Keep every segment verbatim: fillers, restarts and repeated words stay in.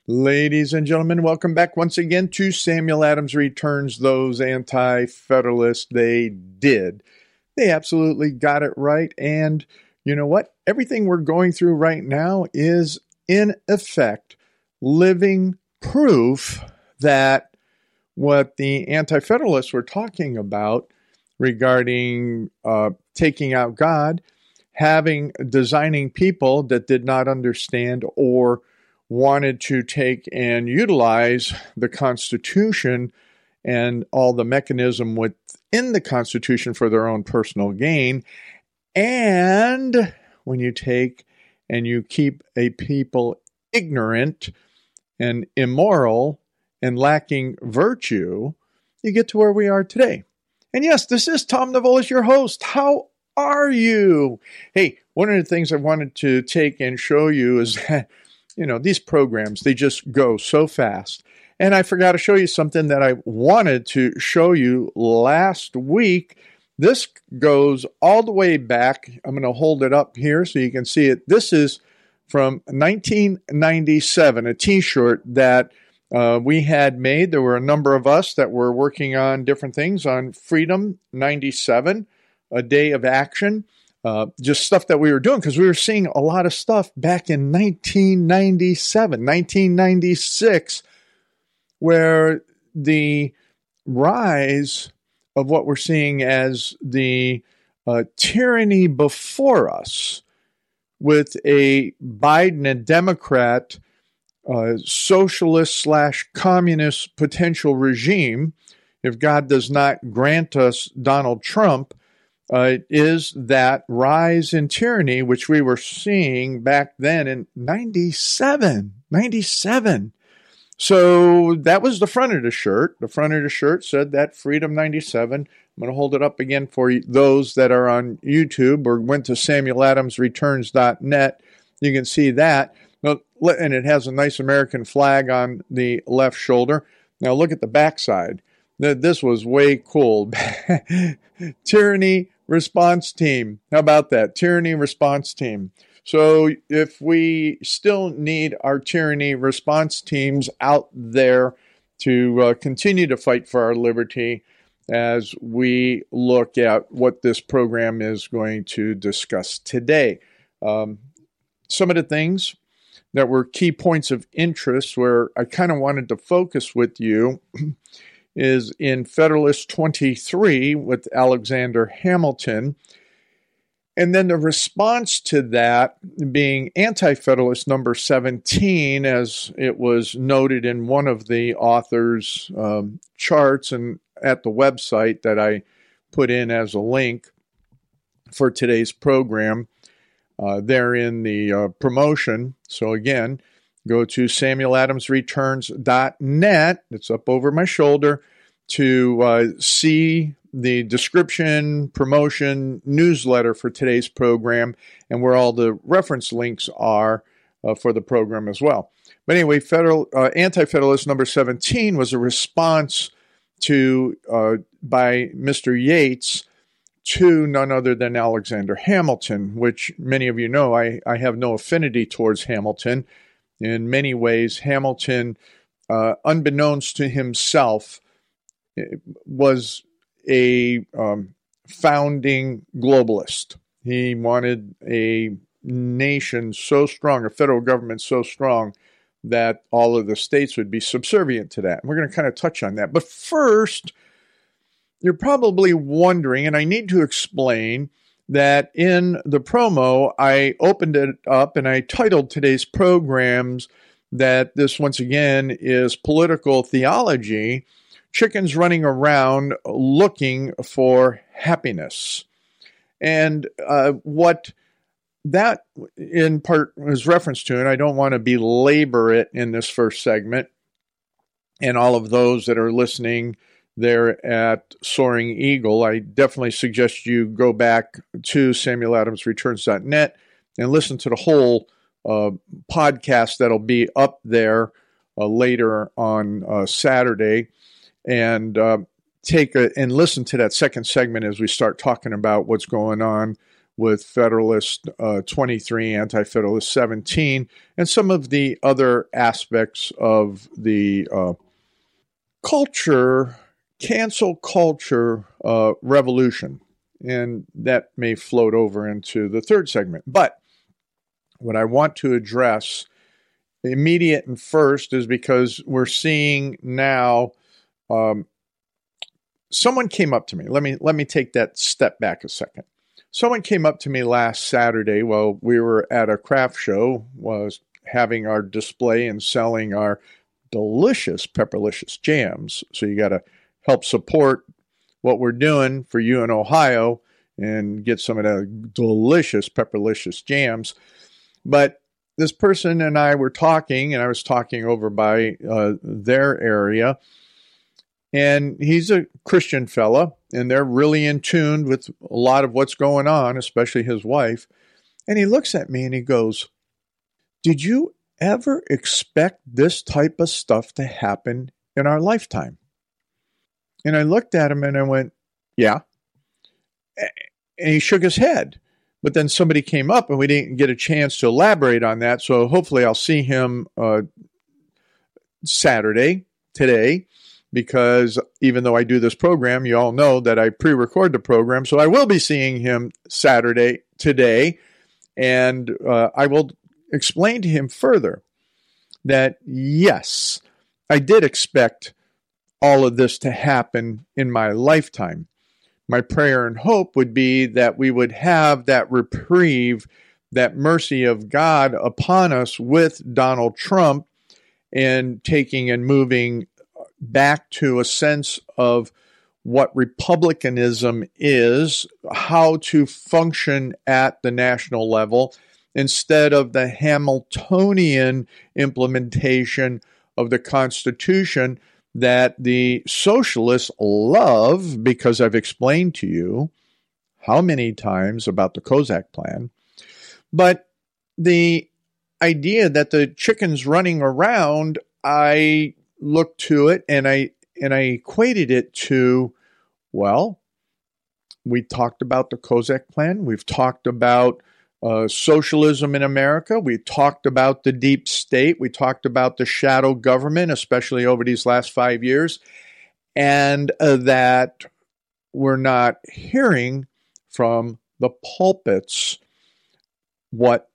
Ladies and gentlemen, welcome back once again to Samuel Adams Returns. Those anti-federalists, they did. They absolutely got it right. And you know what? Everything we're going through right now is, in effect, living proof that what the anti-federalists were talking about regarding uh, taking out God, having designing people that did not understand or wanted to take and utilize the Constitution and all the mechanism within the Constitution for their own personal gain. And when you take and you keep a people ignorant and immoral and lacking virtue, you get to where we are today. And yes, this is Tom Navolis, your host. How are you? Hey, one of the things I wanted to take and show you is that you know, these programs, they just go so fast. And I forgot to show you something that I wanted to show you last week. This goes all the way back. I'm going to hold it up here so you can see it. This is from nineteen ninety-seven, a t-shirt that uh, we had made. There were a number of us that were working on different things on Freedom ninety-seven, a day of action. Uh, just stuff that we were doing because we were seeing a lot of stuff back in nineteen ninety-seven, nineteen ninety-six, where the rise of what we're seeing as the uh, tyranny before us with a Biden and Democrat uh, socialist slash communist potential regime, if God does not grant us Donald Trump, Uh, is that rise in tyranny, which we were seeing back then in ninety-seven, ninety-seven. So that was the front of the shirt. The front of the shirt said that Freedom ninety-seven. I'm going to hold it up again for you, those that are on YouTube or went to samuel adams returns dot net. You can see that. And it has a nice American flag on the left shoulder. Now look at the backside. This was way cool. Tyranny Response Team. How about that? Tyranny Response Team. So if we still need our tyranny response teams out there to uh, continue to fight for our liberty as we look at what this program is going to discuss today. Um, some of the things that were key points of interest where I kind of wanted to focus with you is in Federalist twenty-three with Alexander Hamilton. And then the response to that being Anti-Federalist number seventeen, as it was noted in one of the author's um, charts and at the website that I put in as a link for today's program. Uh, there in the uh, promotion. So again, go to samuel adams returns dot net. It's up over my shoulder to uh, see the description, promotion, newsletter for today's program, and where all the reference links are uh, for the program as well. But anyway, federal uh, Anti-Federalist number seventeen was a response to uh, by Mister Yates to none other than Alexander Hamilton, which many of you know I, I have no affinity towards Hamilton. In many ways, Hamilton, uh, unbeknownst to himself, was a um, founding globalist. He wanted a nation so strong, a federal government so strong, that all of the states would be subservient to that. And we're going to kind of touch on that. But first, you're probably wondering, and I need to explain, that in the promo, I opened it up and I titled today's programs that this, once again, is political theology, chickens running around looking for happiness. And uh, what that in part is reference to, and I don't want to belabor it in this first segment, and all of those that are listening there at Soaring Eagle, I definitely suggest you go back to samuel adams returns dot net and listen to the whole uh, podcast that'll be up there uh, later on uh, Saturday, and uh, take a, and listen to that second segment as we start talking about what's going on with Federalist uh, twenty-three, Anti-Federalist seventeen, and some of the other aspects of the uh, culture, cancel culture uh, revolution. And that may float over into the third segment. But what I want to address immediate and first is because we're seeing now um, someone came up to me. Let me let me take that step back a second. Someone came up to me last Saturday while we were at a craft show, was having our display and selling our delicious Pepperlicious jams. So you got to help support what we're doing for you in Ohio and get some of the delicious Pepperlicious jams. But this person and I were talking, and I was talking over by uh, their area, and he's a Christian fella, and they're really in tune with a lot of what's going on, especially his wife. And he looks at me and he goes, "Did you ever expect this type of stuff to happen in our lifetime?" And I looked at him and I went, "Yeah." And he shook his head. But then somebody came up and we didn't get a chance to elaborate on that. So hopefully I'll see him uh, Saturday, today, because even though I do this program, you all know that I pre-record the program. So I will be seeing him Saturday, today. And uh, I will explain to him further that, yes, I did expect all of this to happen in my lifetime. My prayer and hope would be that we would have that reprieve, that mercy of God upon us with Donald Trump, and taking and moving back to a sense of what republicanism is, how to function at the national level, instead of the Hamiltonian implementation of the Constitution that the socialists love, because I've explained to you how many times about the Kozak plan. But the idea that the chicken's running around, I looked to it and I and I equated it to, well, we talked about the Kozak plan. We've talked about Uh, socialism in America. We talked about the deep state. We talked about the shadow government, especially over these last five years, and uh, that we're not hearing from the pulpits what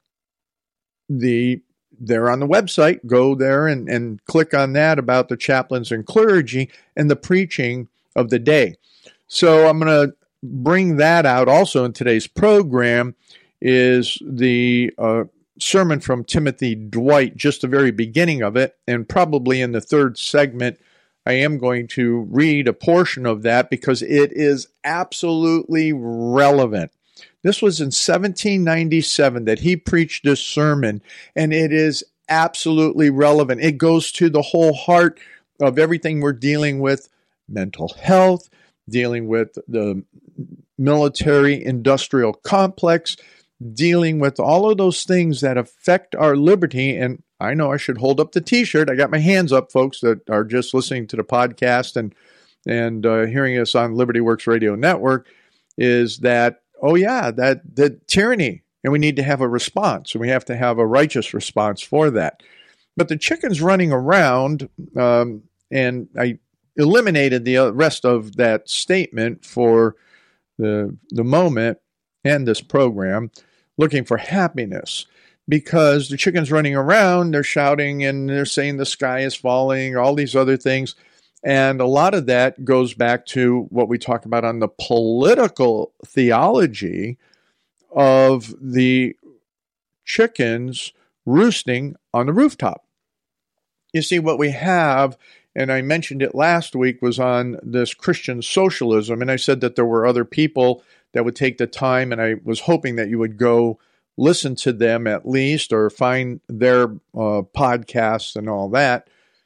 the, they're on the website, go there and, and click on that about the chaplains and clergy and the preaching of the day. So I'm going to bring that out also in today's program, is the uh, sermon from Timothy Dwight, just the very beginning of it, and probably in the third segment, I am going to read a portion of that because it is absolutely relevant. This was in seventeen ninety-seven that he preached this sermon, and it is absolutely relevant. It goes to the whole heart of everything we're dealing with, mental health, dealing with the military-industrial complex, dealing with all of those things that affect our liberty. And I know I should hold up the t-shirt. I got my hands up, folks that are just listening to the podcast and and uh, hearing us on Liberty Works Radio Network, is that, oh yeah, that the tyranny, and we need to have a response, and we have to have a righteous response for that. But the chicken's running around, um, and I eliminated the rest of that statement for the the moment and this program, looking for happiness, because the chicken's running around, they're shouting and they're saying the sky is falling, all these other things. And a lot of that goes back to what we talk about on the political theology of the chickens roosting on the rooftop. You see, what we have, and I mentioned it last week, was on this Christian socialism. And I said that there were other people that would take the time, and I was hoping that you would go listen to them at least, or find their uh, podcasts and all that,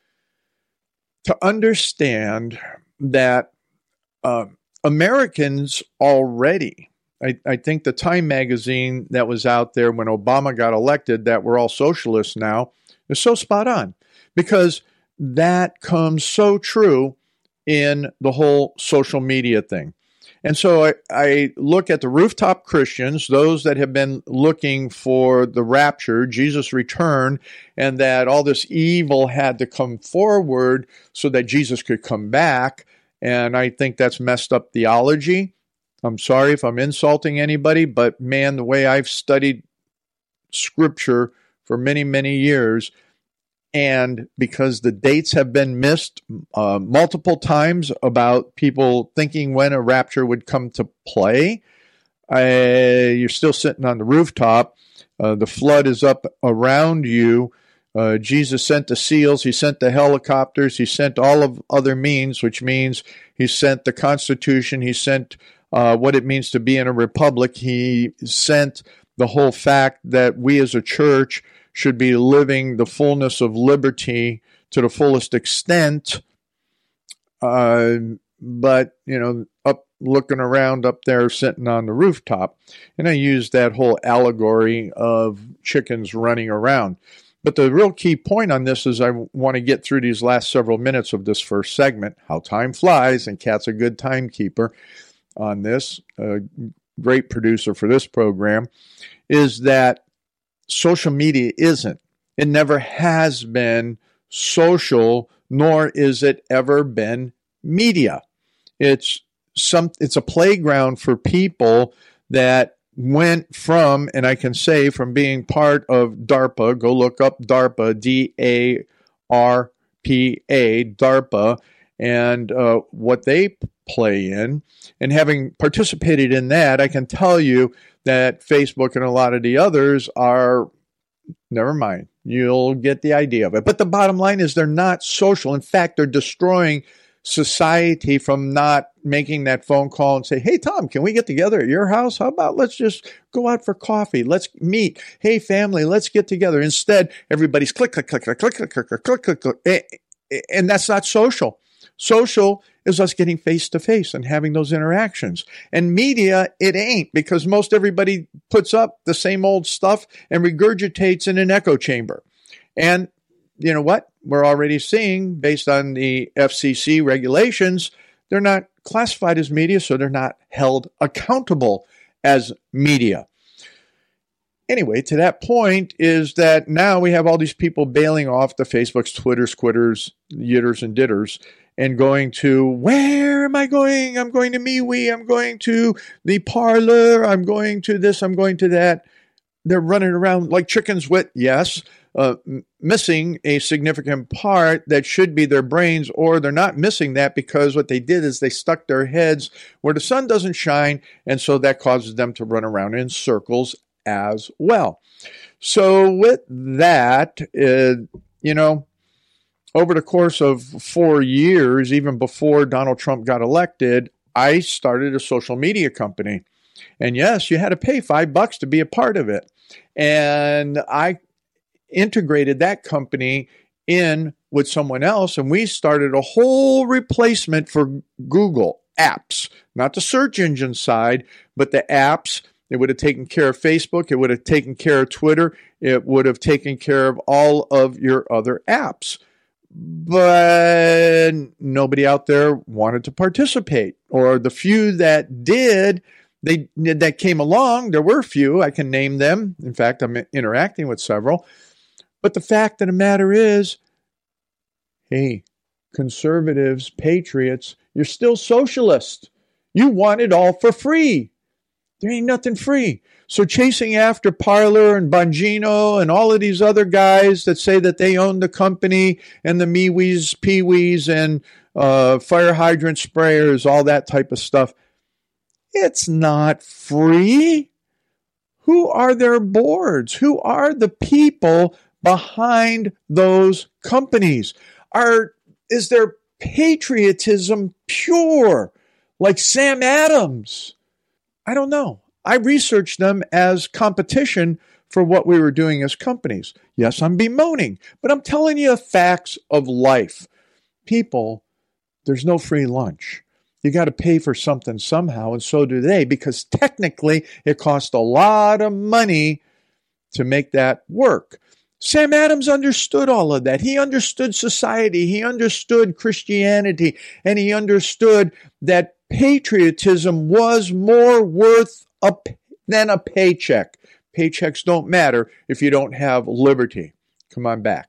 to understand that uh, Americans already, I, I think the Time magazine that was out there when Obama got elected, that we're all socialists now, is so spot on, because that comes so true in the whole social media thing. And so I, I look at the rooftop Christians, those that have been looking for the rapture, Jesus' return, and that all this evil had to come forward so that Jesus could come back. And I think that's messed up theology. I'm sorry if I'm insulting anybody, but man, the way I've studied Scripture for many, many years, and because the dates have been missed uh, multiple times about people thinking when a rapture would come to play, uh, you're still sitting on the rooftop. Uh, the flood is up around you. Uh, Jesus sent the seals. He sent the helicopters. He sent all of other means, which means he sent the Constitution. He sent uh, what it means to be in a republic. He sent the whole fact that we as a church should be living the fullness of liberty to the fullest extent. Uh, but, you know, up looking around up there sitting on the rooftop. And I use that whole allegory of chickens running around. But the real key point on this is I want to get through these last several minutes of this first segment, how time flies, and Kat's a good timekeeper on this, a great producer for this program, is that social media isn't. It never has been social, nor is it ever been media. It's some. It's a playground for people that went from, and I can say from being part of DARPA, go look up DARPA, D A R P A, DARPA, and uh, what they play in. And having participated in that, I can tell you that Facebook and a lot of the others are, never mind, you'll get the idea of it. But the bottom line is they're not social. In fact, they're destroying society from not making that phone call and say, hey, Tom, can we get together at your house? How about let's just go out for coffee? Let's meet. Hey, family, let's get together. Instead, everybody's click, click, click, click, click, click, click, click, click, click. And that's not social. Social is us getting face-to-face and having those interactions. And media, it ain't, because most everybody puts up the same old stuff and regurgitates in an echo chamber. And you know what? We're already seeing, based on the F C C regulations, they're not classified as media, so they're not held accountable as media. Anyway, to that point is that now we have all these people bailing off the Facebooks, Twitters, Quitters, Yitters, and Ditters, and going to, where am I going? I'm going to MeWe. I'm going to the Parler. I'm going to this. I'm going to that. They're running around like chickens with, yes, uh, m- missing a significant part that should be their brains, or they're not missing that because what they did is they stuck their heads where the sun doesn't shine, and so that causes them to run around in circles as well. So with that, uh, you know, over the course of four years, even before Donald Trump got elected, I started a social media company. And yes, you had to pay five bucks to be a part of it. And I integrated that company in with someone else, and we started a whole replacement for Google apps, not the search engine side, but the apps. It would have taken care of Facebook. It would have taken care of Twitter. It would have taken care of all of your other apps. But nobody out there wanted to participate, or the few that did, they that came along, there were a few, I can name them. In fact, I'm interacting with several. But the fact of the matter is, hey, conservatives, patriots, you're still socialist. You want it all for free. There ain't nothing free. So chasing after Parler and Bongino and all of these other guys that say that they own the company and the MeWes, Peewees, and uh, fire hydrant sprayers, all that type of stuff, it's not free. Who are their boards? Who are the people behind those companies? Are is their patriotism pure, like Sam Adams? I don't know. I researched them as competition for what we were doing as companies. Yes, I'm bemoaning, but I'm telling you facts of life. People, there's no free lunch. You got to pay for something somehow, and so do they, because technically it costs a lot of money to make that work. Sam Adams understood all of that. He understood society. He understood Christianity, and he understood that patriotism was more worth a, than a paycheck. Paychecks don't matter if you don't have liberty. Come on back.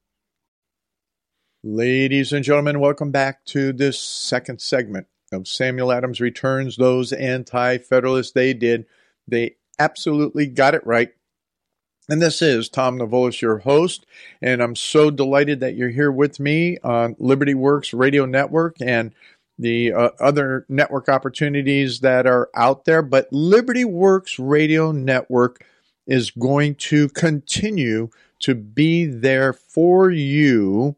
Ladies and gentlemen, welcome back to this second segment of Samuel Adams Returns Those Anti-Federalists. They did. They absolutely got it right. And this is Tom Navolis, your host, and I'm so delighted that you're here with me on Liberty Works Radio Network and the uh, other network opportunities that are out there. But Liberty Works Radio Network is going to continue to be there for you,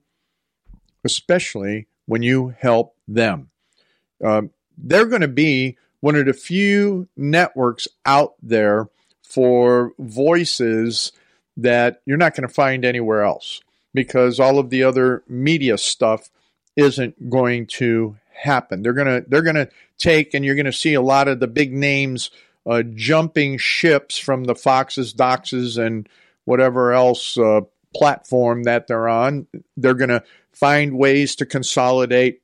especially when you help them. Um, they're going to be one of the few networks out there for voices that you're not going to find anywhere else, because all of the other media stuff isn't going to happen. They're going to they're going to take, and you're going to see a lot of the big names uh, jumping ships from the Foxes, Doxes, and whatever else uh, platform that they're on. They're going to find ways to consolidate,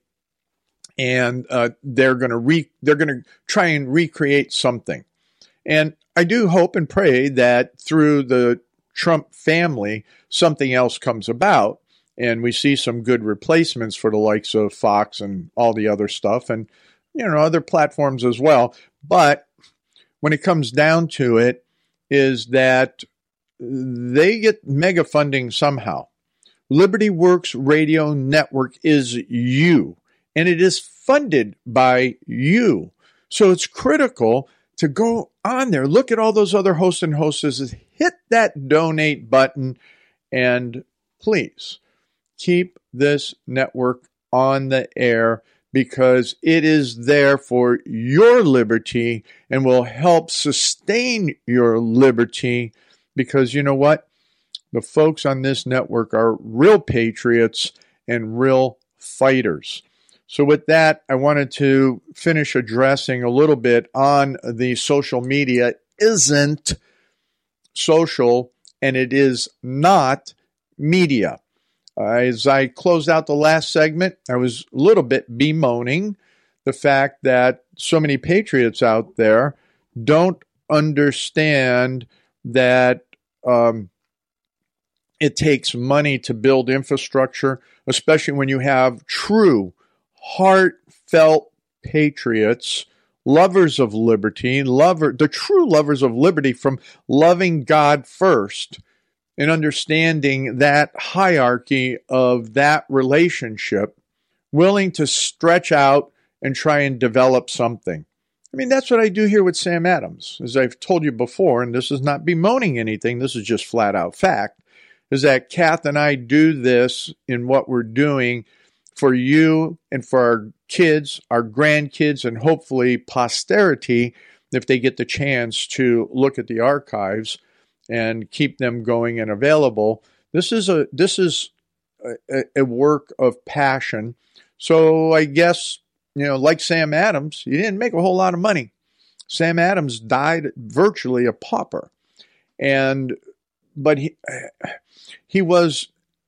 and uh, they're going to re they're going to try and recreate something. And I do hope and pray that through the Trump family, something else comes about, and we see some good replacements for the likes of Fox and all the other stuff, and you know, other platforms as well. But when it comes down to it, is that they get mega funding somehow. Liberty Works Radio Network is you, and it is funded by you. So it's critical to go on there, look at all those other hosts and hostesses, hit that donate button, and please keep this network on the air, because it is there for your liberty and will help sustain your liberty, because you know what? The folks on this network are real patriots and real fighters. So with that, I wanted to finish addressing a little bit on the social media isn't social, and it is not media. Uh, as I closed out the last segment, I was a little bit bemoaning the fact that so many patriots out there don't understand that um, it takes money to build infrastructure, especially when you have true heartfelt patriots, lovers of liberty, lover, the true lovers of liberty, from loving God first and understanding that hierarchy of that relationship, willing to stretch out and try and develop something. I mean, that's what I do here with Sam Adams. As I've told you before, and this is not bemoaning anything, this is just flat out fact, is that Kath and I do this in what we're doing for you and for our kids, our grandkids, and hopefully posterity, if they get the chance to look at the archives and keep them going and available. This is a this is a, a work of passion. So I guess, you know, like Sam Adams, he didn't make a whole lot of money. Sam Adams died virtually a pauper, and but he he was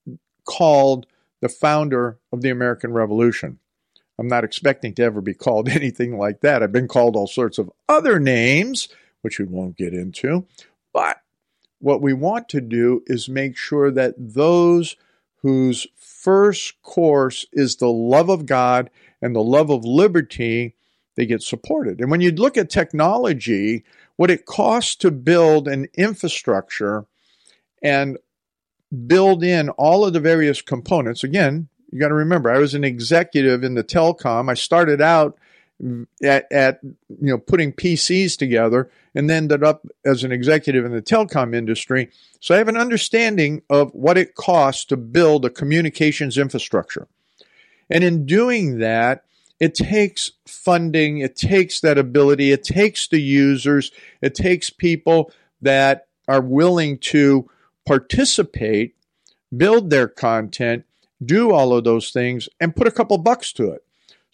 called the founder of the American Revolution. I'm not expecting to ever be called anything like that. I've been called all sorts of other names, which we won't get into. But what we want to do is make sure that those whose first course is the love of God and the love of liberty, they get supported. And when you look at technology, what it costs to build an infrastructure and build in all of the various components. Again, you got to remember, I was an executive in the telecom. I started out at, at you know putting P Cs together and then ended up as an executive in the telecom industry. So I have an understanding of what it costs to build a communications infrastructure. And in doing that, it takes funding, it takes that ability, it takes the users, it takes people that are willing to participate, build their content, do all of those things, and put a couple bucks to it.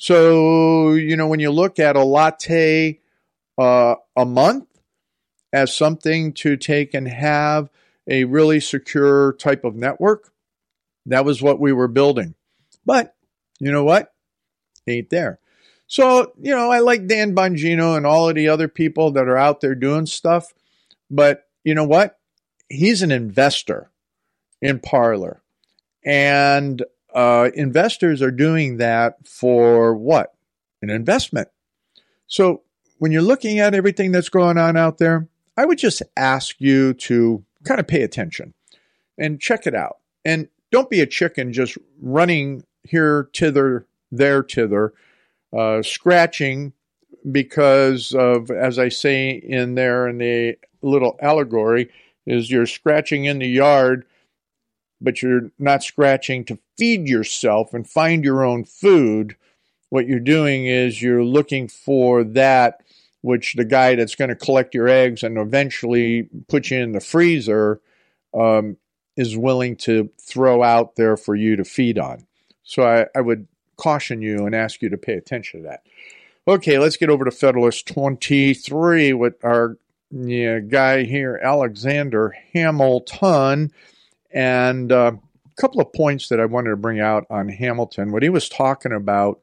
So, you know, when you look at a latte uh, a month as something to take and have a really secure type of network, that was what we were building. But you know what? Ain't there. So, you know, I like Dan Bongino and all of the other people that are out there doing stuff. But you know what? He's an investor in Parler. And uh, investors are doing that for what? An investment. So when you're looking at everything that's going on out there, I would just ask you to kind of pay attention and check it out. And don't be a chicken just running here, tither, there, tither, uh, scratching because of, as I say in there in the little allegory, is you're scratching in the yard, but you're not scratching to feed yourself and find your own food. What you're doing is you're looking for that which the guy that's going to collect your eggs and eventually put you in the freezer um, is willing to throw out there for you to feed on. So I, I would caution you and ask you to pay attention to that. Okay, let's get over to Federalist twenty-three with our yeah, guy here, Alexander Hamilton. And uh, a couple of points that I wanted to bring out on Hamilton. What he was talking about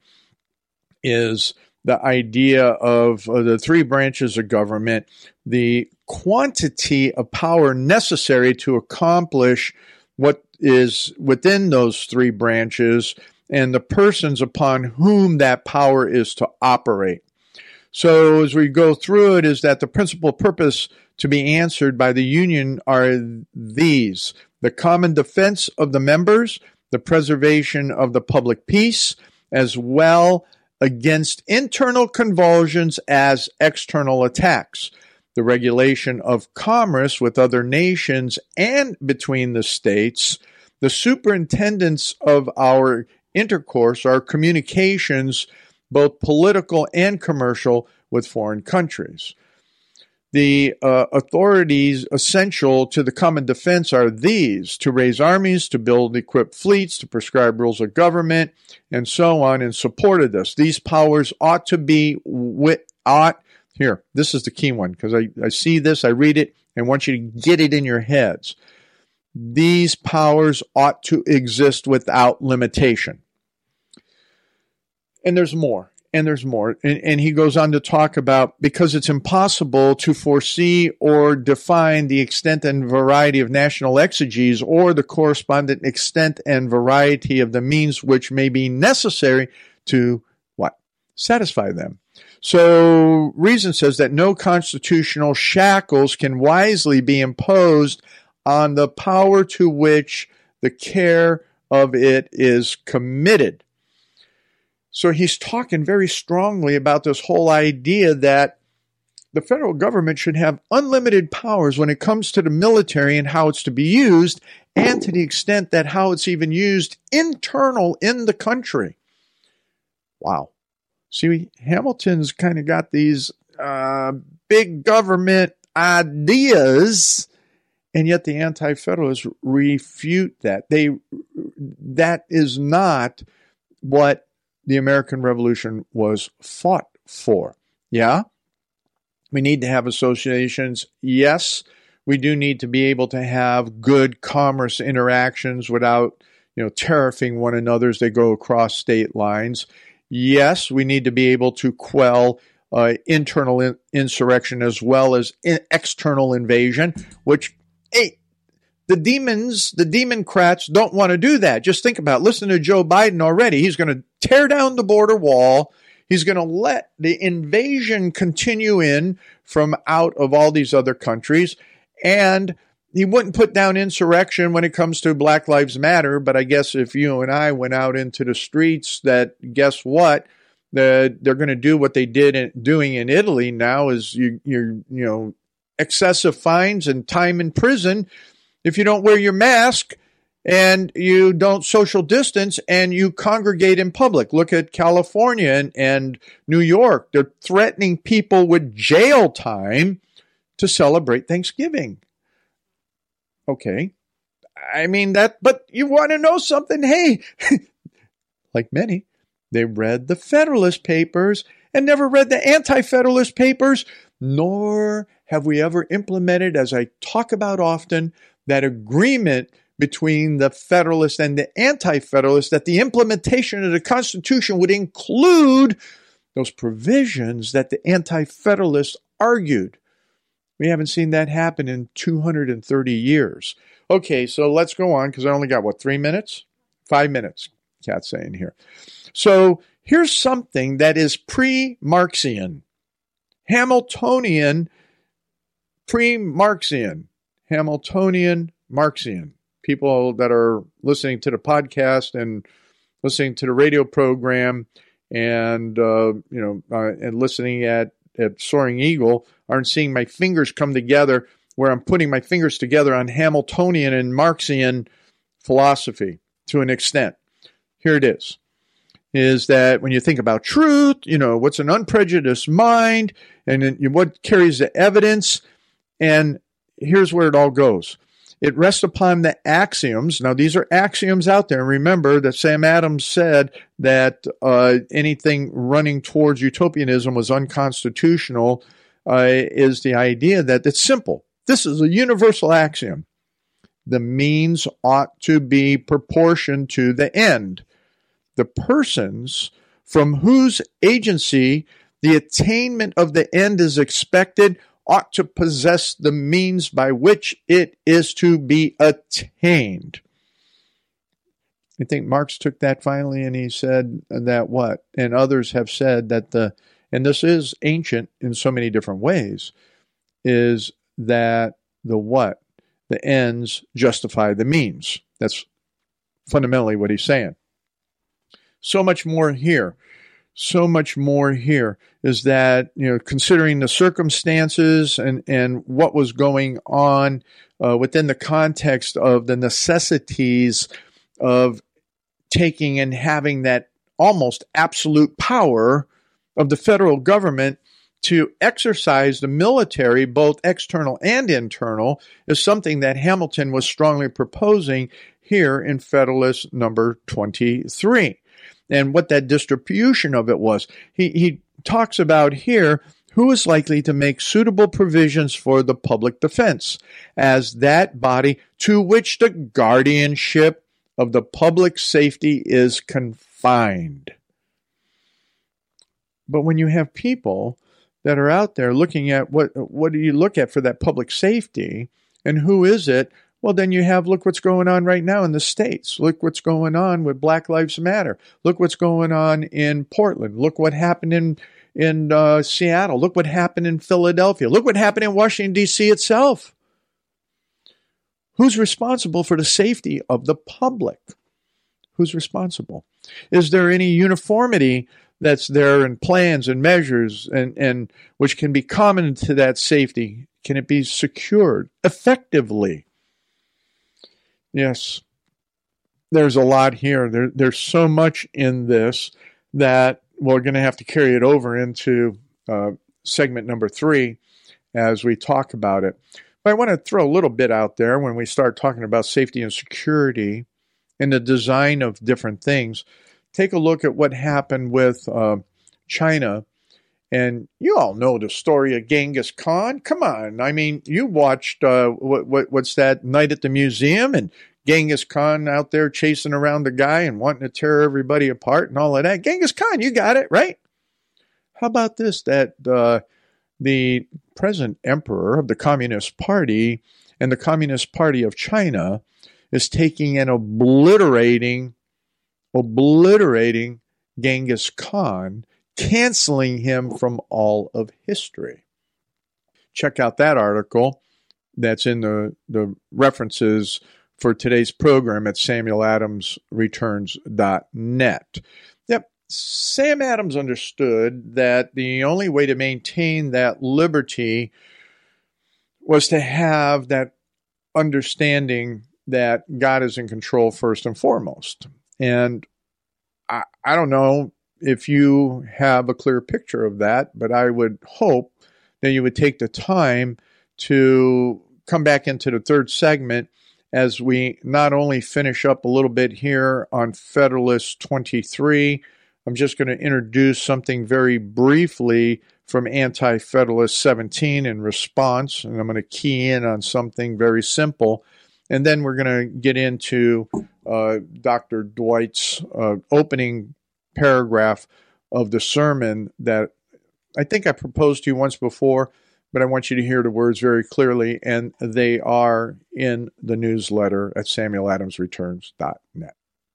is the idea of uh, the three branches of government, the quantity of power necessary to accomplish what is within those three branches, and the persons upon whom that power is to operate. So as we go through it, is that the principal purpose to be answered by the Union are these: the common defense of the members, the preservation of the public peace, as well against internal convulsions as external attacks, the regulation of commerce with other nations and between the states, the superintendence of our intercourse, our communications, both political and commercial, with foreign countries. The uh, authorities essential to the common defense are these: to raise armies, to build equipped fleets, to prescribe rules of government, and so on in support of this. These powers ought to be, wi- ought, here, this is the key one, because I, I see this, I read it, and want you to get it in your heads. These powers ought to exist without limitation. And there's more. And there's more. And, and he goes on to talk about, because it's impossible to foresee or define the extent and variety of national exiges or the correspondent extent and variety of the means which may be necessary to what? Satisfy them. So reason says that no constitutional shackles can wisely be imposed on the power to which the care of it is committed. So he's talking very strongly about this whole idea that the federal government should have unlimited powers when it comes to the military and how it's to be used, and to the extent that how it's even used internal in the country. Wow. See, Hamilton's kind of got these uh, big government ideas, and yet the Anti-Federalists refute that. They that is not what the American Revolution was fought for. Yeah, we need to have associations. Yes, we do need to be able to have good commerce interactions without, you know, tariffing one another as they go across state lines. Yes, we need to be able to quell uh, internal in- insurrection as well as in- external invasion, which, hey, the demons, the Democrats don't want to do that. Just think about it. Listen to Joe Biden already. He's going to tear down the border wall. He's going to let the invasion continue in from out of all these other countries. And he wouldn't put down insurrection when it comes to Black Lives Matter. But I guess if you and I went out into the streets, that guess what? The, they're going to do what they did in, doing in Italy now is you, you're, you know, excessive fines and time in prison if you don't wear your mask and you don't social distance and you congregate in public. Look at California and, and New York. They're threatening people with jail time to celebrate Thanksgiving. Okay. I mean that, but you want to know something? Hey, like many, they read the Federalist Papers and never read the Anti-Federalist Papers, nor have we ever implemented, as I talk about often, that agreement between the Federalists and the Anti-Federalists that the implementation of the Constitution would include those provisions that the Anti-Federalists argued. We haven't seen that happen in two hundred thirty years. Okay, so let's go on, because I only got, what, three minutes? Five minutes, Kat's saying here. So here's something that is pre-Marxian, Hamiltonian, pre-Marxian, Hamiltonian, Marxian. People that are listening to the podcast and listening to the radio program and, uh, you know, uh, and listening at, at Soaring Eagle aren't seeing my fingers come together where I'm putting my fingers together on Hamiltonian and Marxian philosophy to an extent. Here it is, is that when you think about truth, you know, what's an unprejudiced mind and then what carries the evidence, and here's where it all goes. It rests upon the axioms. Now, these are axioms out there. And remember that Sam Adams said that uh, anything running towards utopianism was unconstitutional, uh, is the idea that it's simple. This is a universal axiom. The means ought to be proportioned to the end. The persons from whose agency the attainment of the end is expected ought to possess the means by which it is to be attained. I think Marx took that finally and he said that what? And others have said that the, and this is ancient in so many different ways, is that the what? The ends justify the means. That's fundamentally what he's saying. So much more here. So much more here is that, you know, considering the circumstances and, and what was going on uh, within the context of the necessities of taking and having that almost absolute power of the federal government to exercise the military, both external and internal, is something that Hamilton was strongly proposing here in Federalist number twenty-three. And what that distribution of it was. He, he talks about here who is likely to make suitable provisions for the public defense as that body to which the guardianship of the public safety is confined. But when you have people that are out there looking at what, what do you look at for that public safety and who is it? Well, then you have, look what's going on right now in the States. Look what's going on with Black Lives Matter. Look what's going on in Portland. Look what happened in, in uh, Seattle. Look what happened in Philadelphia. Look what happened in Washington, D C itself. Who's responsible for the safety of the public? Who's responsible? Is there any uniformity that's there in plans and measures and, and which can be common to that safety? Can it be secured effectively? Yes, there's a lot here. There, there's so much in this that we're going to have to carry it over into uh, segment number three as we talk about it. But I want to throw a little bit out there when we start talking about safety and security and the design of different things. Take a look at what happened with uh, China. And you all know the story of Genghis Khan. Come on. I mean, you watched, uh, what, what what's that, Night at the Museum, and Genghis Khan out there chasing around the guy and wanting to tear everybody apart and all of that. Genghis Khan, you got it, right? How about this, that uh, the present emperor of the Communist Party and the Communist Party of China is taking and obliterating, obliterating Genghis Khan, canceling him from all of history. Check out that article that's in the, the references for today's program at samuel adams returns dot net. Yep, Sam Adams understood that the only way to maintain that liberty was to have that understanding that God is in control first and foremost. And I, I don't know if you have a clear picture of that, but I would hope that you would take the time to come back into the third segment as we not only finish up a little bit here on Federalist twenty-three. I'm just going to introduce something very briefly from Anti-Federalist seventeen in response, and I'm going to key in on something very simple. And then we're going to get into uh, Doctor Dwight's uh, opening paragraph of the sermon that I think I proposed to you once before, but I want you to hear the words very clearly, and they are in the newsletter at samuel adams returns dot net.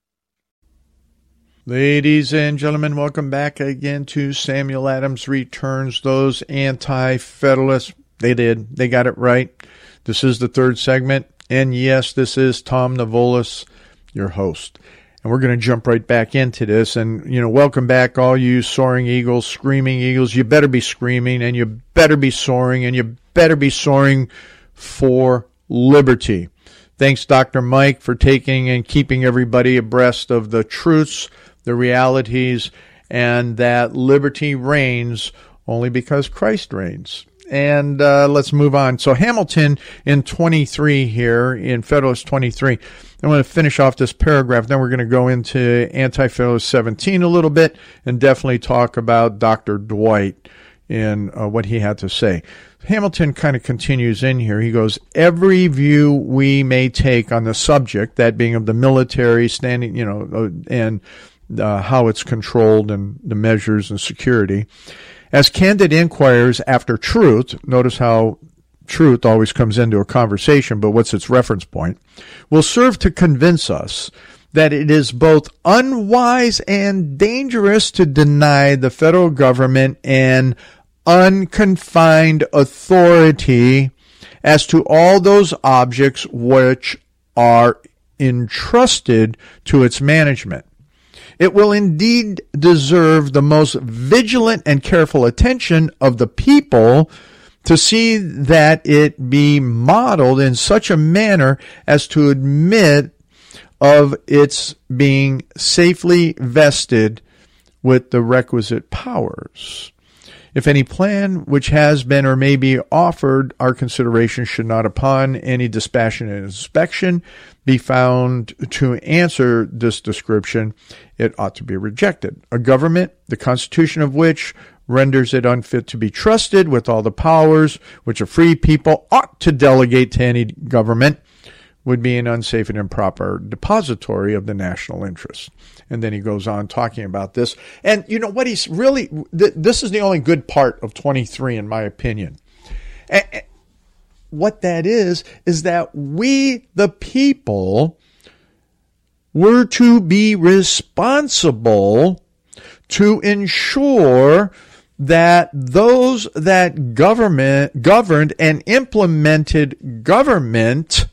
Ladies and gentlemen, welcome back again to Samuel Adams Returns. Those anti-federalists, they did. They got it right. This is the third segment, and yes, this is Tom Navolis, your host. And we're going to jump right back into this. And, you know, welcome back, all you soaring eagles, screaming eagles. You better be screaming, and you better be soaring, and you better be soaring for liberty. Thanks, Doctor Mike, for taking and keeping everybody abreast of the truths, the realities, and that liberty reigns only because Christ reigns. And uh, let's move on. So Hamilton in twenty-three here, in Federalist twenty-three, I'm going to finish off this paragraph. Then we're going to go into Anti-Federalist seventeen a little bit and definitely talk about Doctor Dwight in uh, what he had to say. Hamilton kind of continues in here. He goes, every view we may take on the subject, that being of the military standing, you know, uh, and uh, how it's controlled and the measures and security, as candid inquirers after truth, notice how truth always comes into a conversation, but what's its reference point, will serve to convince us that it is both unwise and dangerous to deny the federal government an unconfined authority as to all those objects which are entrusted to its management. It will indeed deserve the most vigilant and careful attention of the people to see that it be modeled in such a manner as to admit of its being safely vested with the requisite powers. If any plan which has been or may be offered our consideration should not upon any dispassionate inspection be found to answer this description, it ought to be rejected. A government, the constitution of which renders it unfit to be trusted with all the powers which a free people ought to delegate to any government, would be an unsafe and improper depository of the national interest. And then he goes on talking about this. And you know what he's really, th- this is the only good part of twenty-three, in my opinion. And, and what that is, is that we, the people, were to be responsible to ensure that those that government governed and implemented government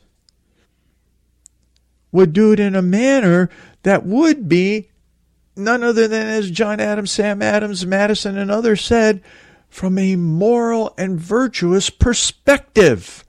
would do it in a manner that would be none other than, as John Adams, Sam Adams, Madison, and others said, from a moral and virtuous perspective.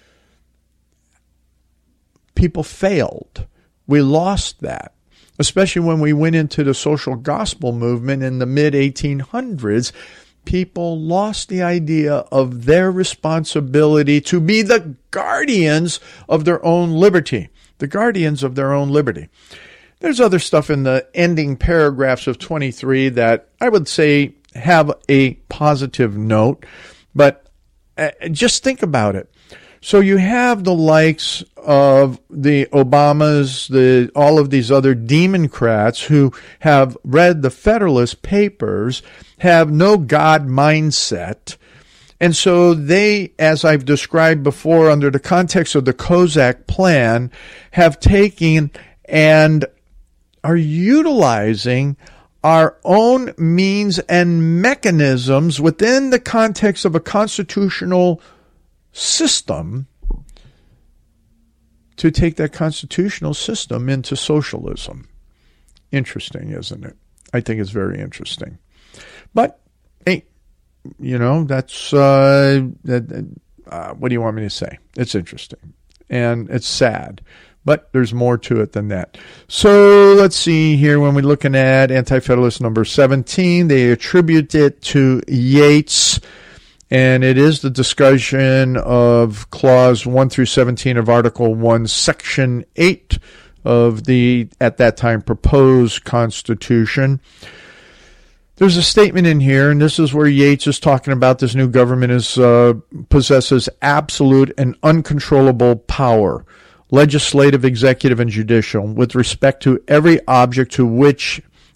People failed. We lost that, especially when we went into the social gospel movement in the mid eighteen hundreds. People lost the idea of their responsibility to be the guardians of their own liberty. The guardians of their own liberty. There's other stuff in the ending paragraphs of twenty-three that I would say have a positive note, but just think about it. So you have the likes of the Obamas, the all of these other Democrats who have read the Federalist Papers, have no God mindset. And so they, as I've described before, under the context of the Kozak Plan, have taken and are utilizing our own means and mechanisms within the context of a constitutional system to take that constitutional system into socialism. Interesting, isn't it? I think it's very interesting. But, hey, you know, that's, uh, that, uh, what do you want me to say? It's interesting. And it's sad. But there's more to it than that. So let's see here. When we're looking at Anti-Federalist number seventeen, they attribute it to Yates. And it is the discussion of Clause one through seventeen of Article one, Section eight of the, at that time, proposed Constitution. There's a statement in here, and this is where Yates is talking about this new government is uh, possesses absolute and uncontrollable power, legislative, executive, and judicial, with respect to every object to which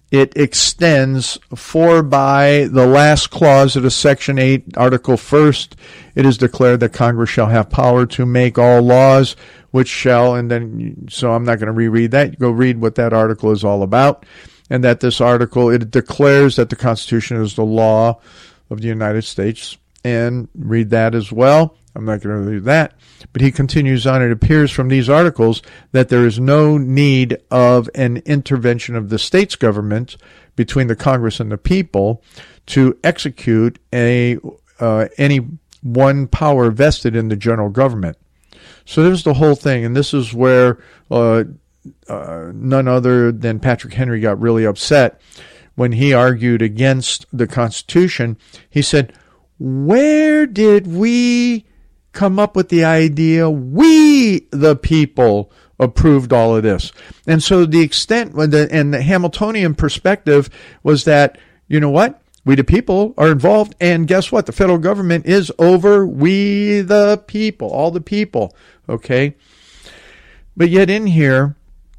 it extends, for by the last clause of the Section eight, Article first, it is declared that Congress shall have power to make all laws which shall, and then, so I'm not going to reread that. Go read what that article is all about. And that this article, it declares that the Constitution is the law of the United States. And read that as well. I'm not going to do that. But he continues on, it appears from these articles that there is no need of an intervention of the state's government between the Congress and the people to execute a uh, any one power vested in the general government. So there's the whole thing, and this is where uh, uh, none other than Patrick Henry got really upset when he argued against the Constitution. He said, where did we come up with the idea we, the people, approved all of this? And so the extent, and the Hamiltonian perspective was that, you know what? We, the people, are involved, and guess what? The federal government is over we, the people, all the people, okay? But yet in here,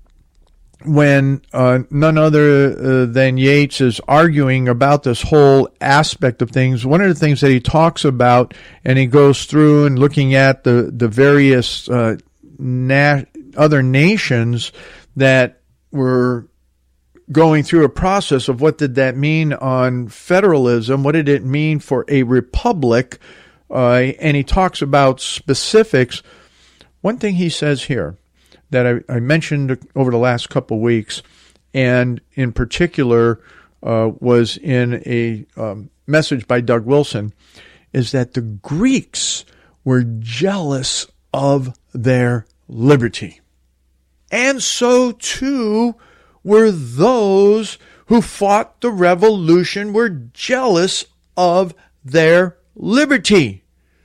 when uh, none other uh, than Yates is arguing about this whole aspect of things, one of the things that he talks about, and he goes through and looking at the, the various uh, na- other nations that were going through a process of what did that mean on federalism, what did it mean for a republic, uh, and he talks about specifics. One thing he says here that I, I mentioned over the last couple weeks, and in particular uh, was in a um, message by Doug Wilson, is that the Greeks were jealous of their liberty. And so too were those who fought the revolution, were jealous of their liberty.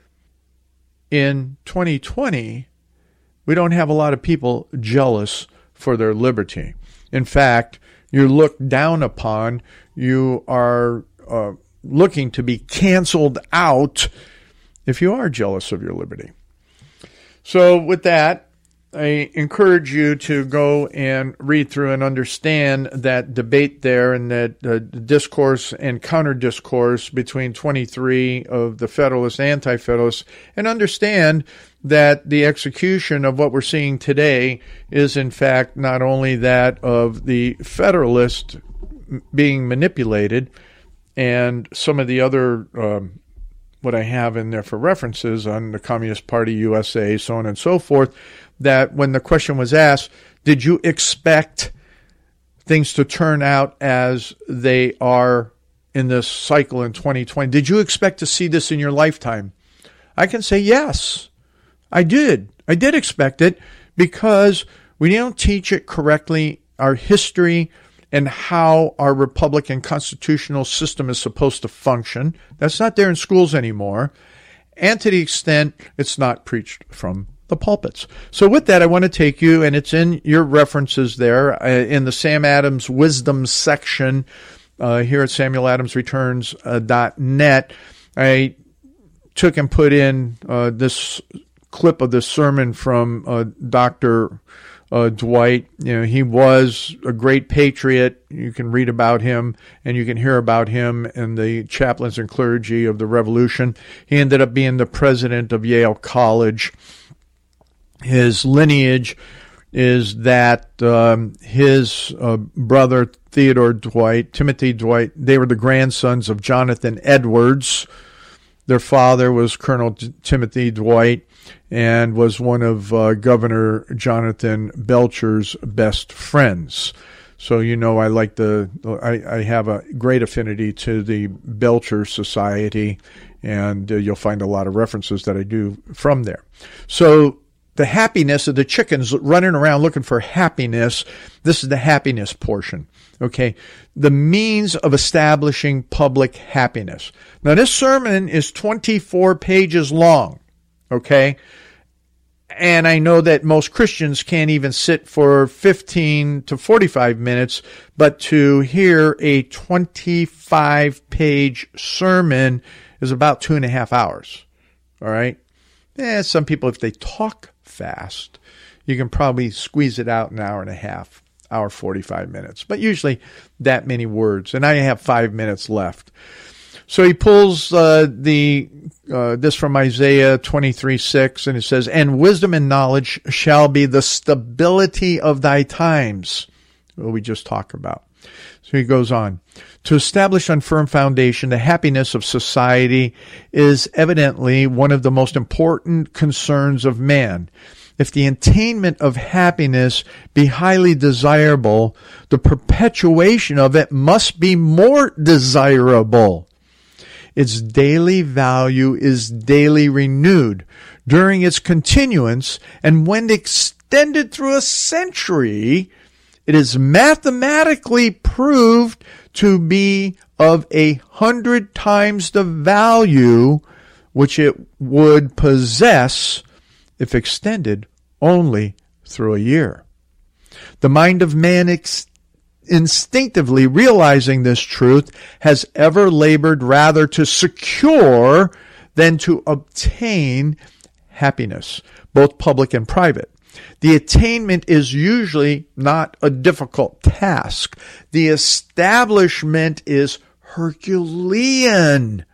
In twenty twenty, we don't have a lot of people jealous for their liberty. In fact, you're looked down upon. You are uh, looking to be canceled out if you are jealous of your liberty. So with that, I encourage you to go and read through and understand that debate there and that uh, discourse and counter-discourse between twenty-three of the Federalists and Anti-Federalists, and understand that the execution of what we're seeing today is in fact not only that of the Federalist being manipulated and some of the other um, what I have in there for references on the Communist Party U S A, so on and so forth, that when the question was asked, did you expect things to turn out as they are in this cycle in twenty twenty? Did you expect to see this in your lifetime? I can say yes, I did. I did expect it because we don't teach it correctly, our history and how our Republican constitutional system is supposed to function. That's not there in schools anymore. And to the extent it's not preached from the pulpits. So with that, I want to take you, and it's in your references there, uh, in the Sam Adams Wisdom section uh, here at samuel adams returns dot net. I took and put in uh, this clip of this sermon from uh, Doctor Uh, Dwight. You know, he was a great patriot. You can read about him and you can hear about him and the chaplains and clergy of the Revolution. He ended up being the president of Yale College. His lineage is that um, his uh, brother Theodore Dwight, Timothy Dwight, they were the grandsons of Jonathan Edwards. Their father was Colonel T- Timothy Dwight and was one of uh, Governor Jonathan Belcher's best friends. So, you know, I like the, I, I have a great affinity to the Belcher Society, and uh, you'll find a lot of references that I do from there. So the happiness of the chickens running around looking for happiness, this is the happiness portion, okay? The means of establishing public happiness. Now, this sermon is twenty-four pages long, okay? And I know that most Christians can't even sit for fifteen to forty-five minutes, but to hear a twenty-five page sermon is about two and a half hours, all right? Eh, some people, if they talk fast, you can probably squeeze it out an hour and a half. hour forty-five minutes, but usually that many words. And I have five minutes left. So he pulls uh, the uh, this from Isaiah twenty-three six, and it says, "And wisdom and knowledge shall be the stability of thy times." What we just talked about. So he goes on. To establish on firm foundation the happiness of society is evidently one of the most important concerns of man. If the attainment of happiness be highly desirable, the perpetuation of it must be more desirable. Its daily value is daily renewed during its continuance, and when extended through a century, it is mathematically proved to be of a hundred times the value which it would possess if extended only through a year. The mind of man ex- instinctively realizing this truth has ever labored rather to secure than to obtain happiness, both public and private. The attainment is usually not a difficult task. The establishment is Herculean.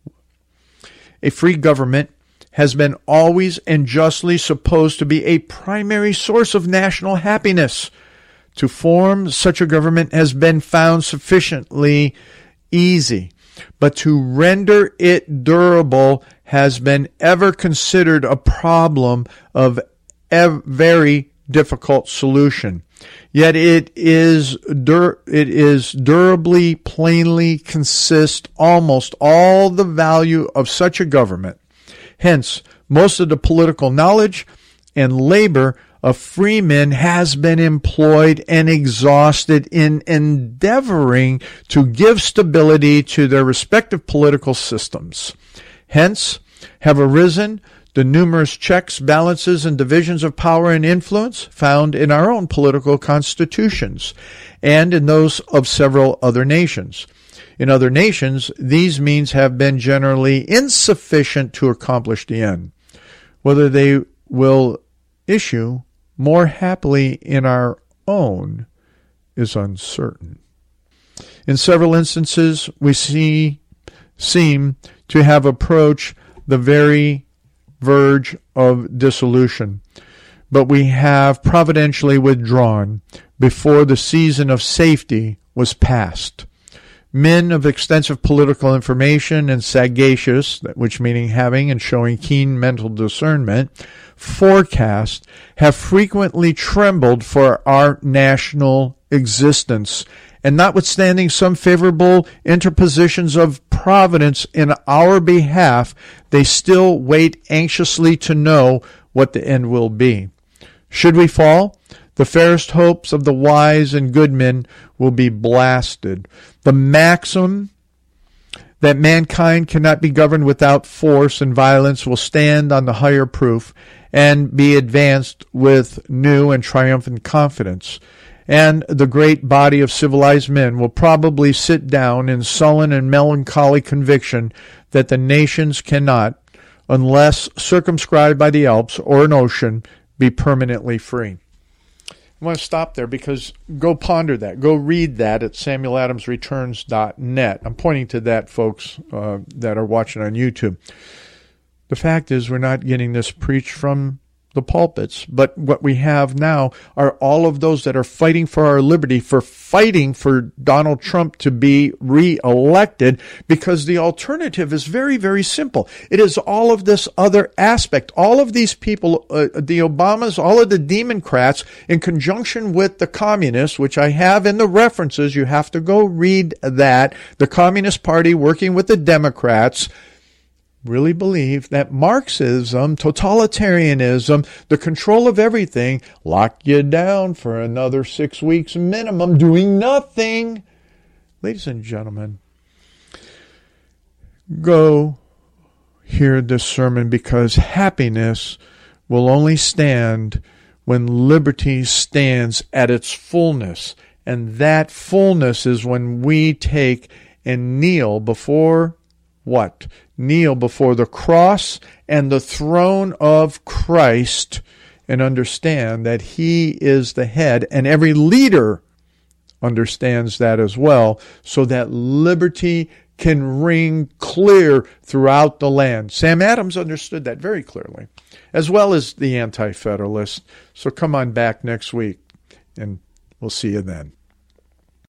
A free government has been always and justly supposed to be a primary source of national happiness. To form such a government has been found sufficiently easy, but to render it durable has been ever considered a problem of a very difficult solution. Yet it is dur- it is durably, plainly consist almost all the value of such a government. Hence, most of the political knowledge and labor of free men has been employed and exhausted in endeavoring to give stability to their respective political systems. Hence, have arisen the numerous checks, balances, and divisions of power and influence found in our own political constitutions and in those of several other nations. In other nations, these means have been generally insufficient to accomplish the end. Whether they will issue more happily in our own is uncertain. In several instances, we see seem to have approached the very verge of dissolution, but we have providentially withdrawn before the season of safety was past. Men of extensive political information and sagacious, which meaning having and showing keen mental discernment, forecast, have frequently trembled for our national existence, and notwithstanding some favorable interpositions of providence in our behalf, they still wait anxiously to know what the end will be. Should we fall, the fairest hopes of the wise and good men will be blasted. The maxim that mankind cannot be governed without force and violence will stand on the higher proof and be advanced with new and triumphant confidence. And the great body of civilized men will probably sit down in sullen and melancholy conviction that the nations cannot, unless circumscribed by the Alps or an ocean, be permanently free. I want to stop there because go ponder that. Go read that at samuel adams returns dot net. I'm pointing to that, folks, uh, that are watching on YouTube. The fact is we're not getting this preached from the pulpits, but what we have now are all of those that are fighting for our liberty, for fighting for Donald Trump to be re-elected, because the alternative is very, very simple. It is all of this other aspect. All of these people, uh, the Obamas, all of the Democrats, in conjunction with the communists, which I have in the references, you have to go read that, the Communist Party working with the Democrats, really believe that Marxism, totalitarianism, the control of everything, lock you down for another six weeks minimum doing nothing. Ladies and gentlemen, go hear this sermon, because happiness will only stand when liberty stands at its fullness. And that fullness is when we take and kneel before what? Kneel before the cross and the throne of Christ and understand that he is the head, and every leader understands that as well, so that liberty can ring clear throughout the land. Sam Adams understood that very clearly, as well as the Anti-Federalists. So come on back next week, and we'll see you then.